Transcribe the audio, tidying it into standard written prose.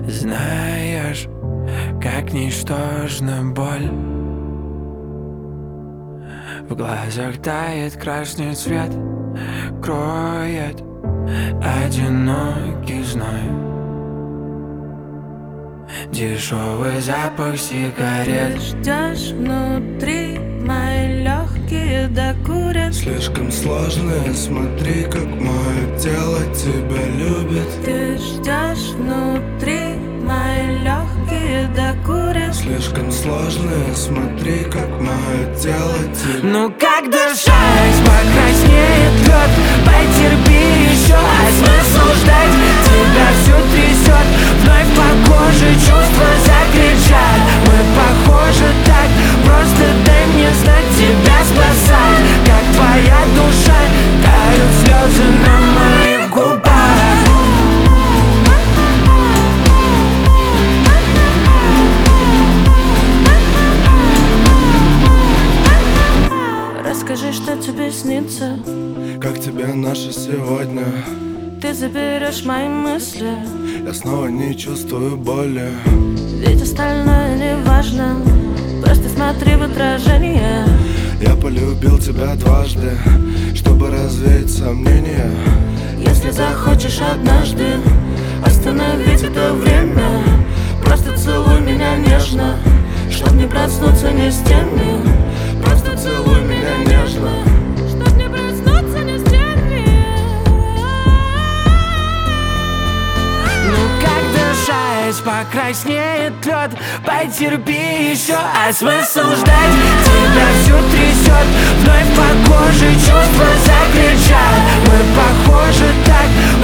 Знаешь, как ничтожна боль. В глазах тает красный цвет, кроет одинокий зной. Дешевый запах сигарет. Ждешь внутри, мои легкие докурят. Слишком сложное, смотри, как мое тело тебя любит. Ты ждешь внутри, мои легкие докурят. Слишком сложное, смотри, как мое тело тебя. Ну как дышать, покраснеет лед. Потерпи еще, а смысл ждать? Тебя всю трясет, вновь по коже чувства закричат. Мы похожи так, просто дай мне знать, тебя спасать. Как твоя душа, тают слезы на моих губах. Расскажи, что тебе снится. Как тебе наше сегодня? Ты заберешь мои мысли, Я снова не чувствую боли. ведь остальное не важно. Просто смотри в отражение. Я полюбил тебя дважды, чтобы развеять сомнения. Если захочешь однажды остановить это время, просто целуй меня нежно, чтоб не проснуться ни с теми. Просто целуй меня нежно, чтоб не проснуться ни с теми. Ну как дышать, покраснеет лед. Потерпи еще, а смысл ждать? Тебя всю трясет, вновь по коже чувства закричат. Мы похожи так,